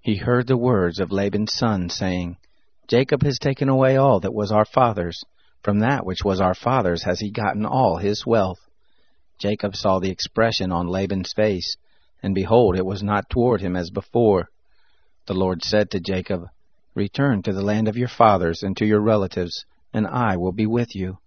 he heard the words of Laban's son, saying, Jacob has taken away all that was our father's. From that which was our father's has he gotten all his wealth. Jacob saw the expression on Laban's face, and behold, it was not toward him as before. The Lord said to Jacob, Return to the land of your fathers and to your relatives, and I will be with you.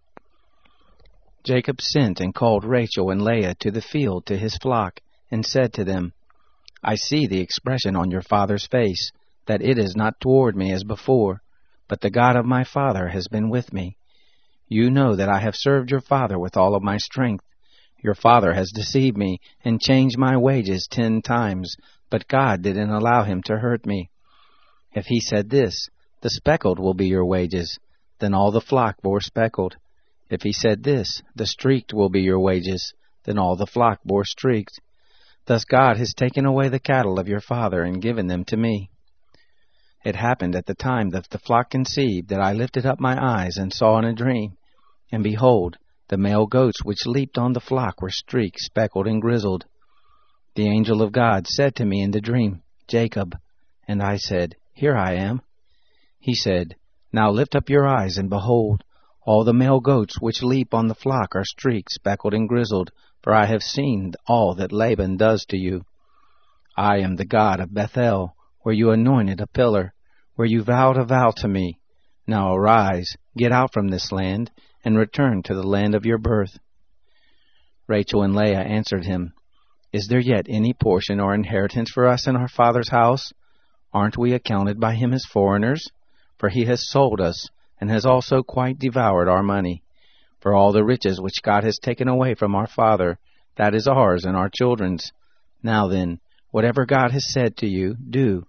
Jacob sent and called Rachel and Leah to the field to his flock, and said to them, I see the expression on your father's face, that it is not toward me as before, but the God of my father has been with me. You know that I have served your father with all of my strength. Your father has deceived me and changed my wages 10 times, but God didn't allow him to hurt me. If he said this, the speckled will be your wages, then all the flock bore speckled. If he said this, the streaked will be your wages, then all the flock bore streaked. Thus God has taken away the cattle of your father and given them to me. It happened at the time that the flock conceived that I lifted up my eyes and saw in a dream, and behold, the male goats which leaped on the flock were streaked, speckled, and grizzled. The angel of God said to me in the dream, Jacob. And I said, Here I am. He said, Now lift up your eyes, and behold, all the male goats which leap on the flock are streaked, speckled, and grizzled, for I have seen all that Laban does to you. I am the God of Bethel, where you anointed a pillar, where you vowed a vow to me. Now arise, get out from this land, and return to the land of your birth. Rachel and Leah answered him, Is there yet any portion or inheritance for us in our father's house? Aren't we accounted by him as foreigners? For he has sold us, and has also quite devoured our money. For all the riches which God has taken away from our father, that is ours and our children's. Now then, whatever God has said to you, do.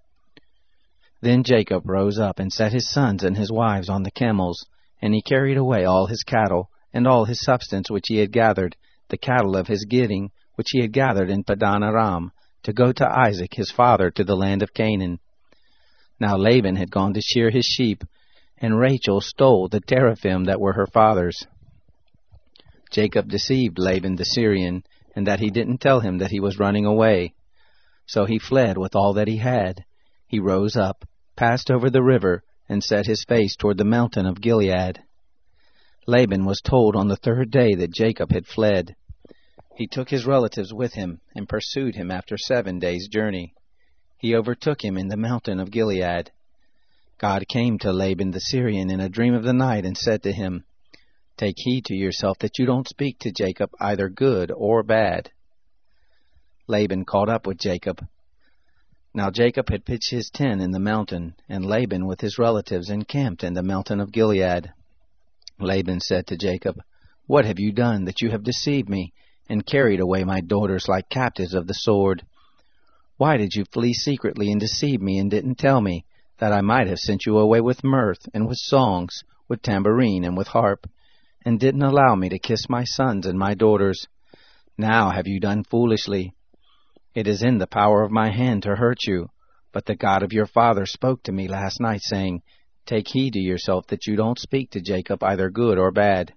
Then Jacob rose up and set his sons and his wives on the camels, and he carried away all his cattle, and all his substance which he had gathered, the cattle of his getting, which he had gathered in Padan Aram, to go to Isaac his father to the land of Canaan. Now Laban had gone to shear his sheep, and Rachel stole the teraphim that were her father's. Jacob deceived Laban the Syrian, and that he didn't tell him that he was running away. So he fled with all that he had. He rose up, passed over the river, and set his face toward the mountain of Gilead. Laban was told on the 3rd day that Jacob had fled. He took his relatives with him, and pursued him after 7 days' journey. He overtook him in the mountain of Gilead. God came to Laban the Syrian in a dream of the night, and said to him, Take heed to yourself that you don't speak to Jacob either good or bad. Laban caught up with Jacob. Now Jacob had pitched his tent in the mountain, and Laban with his relatives encamped in the mountain of Gilead. Laban said to Jacob, What have you done that you have deceived me, and carried away my daughters like captives of the sword? Why did you flee secretly and deceive me, and didn't tell me, that I might have sent you away with mirth, and with songs, with tambourine, and with harp, and didn't allow me to kiss my sons and my daughters? Now have you done foolishly. It is in the power of my hand to hurt you, but the God of your father spoke to me last night, saying, Take heed to yourself that you don't speak to Jacob either good or bad.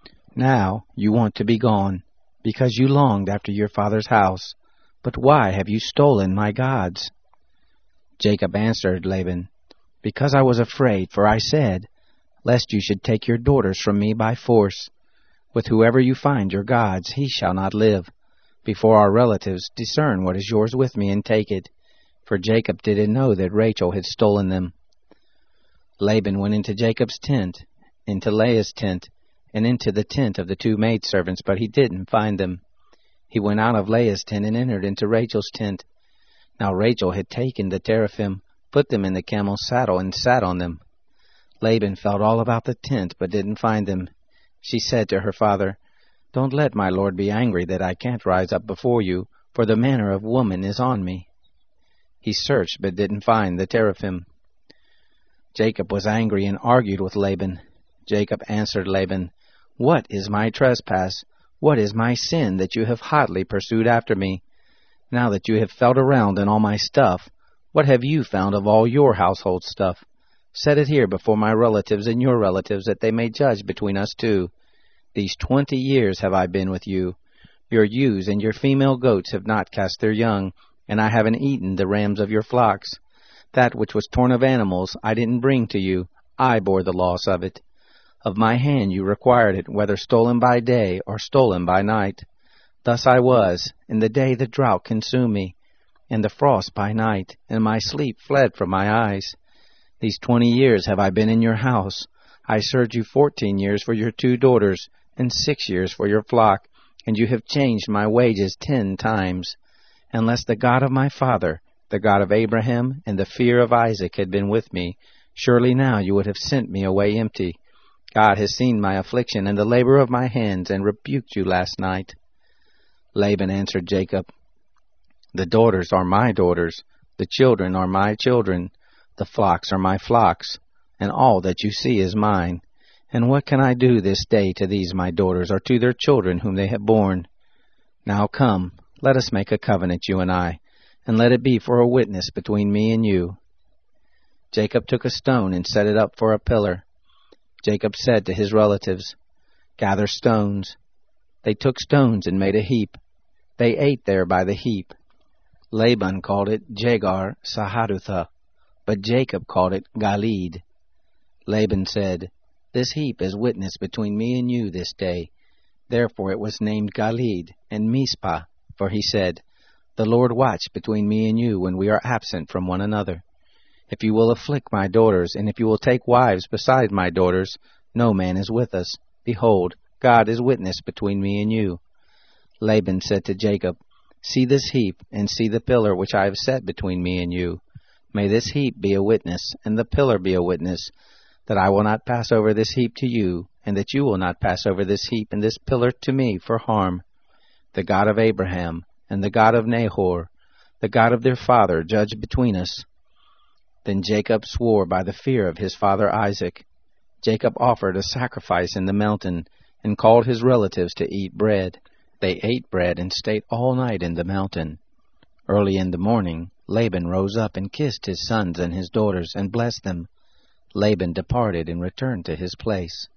Now you want to be gone, because you longed after your father's house. But why have you stolen my gods? Jacob answered Laban, Because I was afraid, for I said, Lest you should take your daughters from me by force. With whoever you find your gods, he shall not live. Before our relatives, discern what is yours with me, and take it. For Jacob didn't know that Rachel had stolen them. Laban went into Jacob's tent, into Leah's tent, and into the tent of the 2 maidservants, but he didn't find them. He went out of Leah's tent and entered into Rachel's tent. Now Rachel had taken the teraphim, put them in the camel's saddle, and sat on them. Laban felt all about the tent, but didn't find them. She said to her father, Don't let my lord be angry that I can't rise up before you, for the manner of woman is on me. He searched, but didn't find the teraphim. Jacob was angry and argued with Laban. Jacob answered Laban, What is my trespass? What is my sin that you have hotly pursued after me? Now that you have felt around in all my stuff, what have you found of all your household stuff? Set it here before my relatives and your relatives, that they may judge between us 2. These 20 years have I been with you. Your ewes and your female goats have not cast their young, and I haven't eaten the rams of your flocks. That which was torn of animals I didn't bring to you. I bore the loss of it. Of my hand you required it, whether stolen by day or stolen by night. Thus I was. In the day the drought consumed me, and the frost by night, and my sleep fled from my eyes. These 20 years have I been in your house. I served you 14 years for your 2 daughters, and 6 years for your flock, and you have changed my wages 10 times. Unless the God of my father, the God of Abraham, and the fear of Isaac had been with me, surely now you would have sent me away empty. God has seen my affliction and the labor of my hands, and rebuked you last night. Laban answered Jacob, The daughters are my daughters, the children are my children, the flocks are my flocks, and all that you see is mine. And what can I do this day to these my daughters, or to their children whom they have borne? Now come, let us make a covenant, you and I, and let it be for a witness between me and you. Jacob took a stone and set it up for a pillar. Jacob said to his relatives, Gather stones. They took stones and made a heap. They ate there by the heap. Laban called it Jegar Sahadutha, but Jacob called it Galeed. Laban said, This heap is witness between me and you this day. Therefore it was named Galeed and Mizpah, for he said, The Lord watch between me and you when we are absent from one another. If you will afflict my daughters, and if you will take wives beside my daughters, no man is with us. Behold, God is witness between me and you. Laban said to Jacob, See this heap, and see the pillar which I have set between me and you. May this heap be a witness, and the pillar be a witness, that I will not pass over this heap to you, and that you will not pass over this heap and this pillar to me for harm. The God of Abraham, and the God of Nahor, the God of their father, judge between us. Then Jacob swore by the fear of his father Isaac. Jacob offered a sacrifice in the mountain, and called his relatives to eat bread. They ate bread and stayed all night in the mountain. Early in the morning, Laban rose up and kissed his sons and his daughters, and blessed them. Laban departed and returned to his place.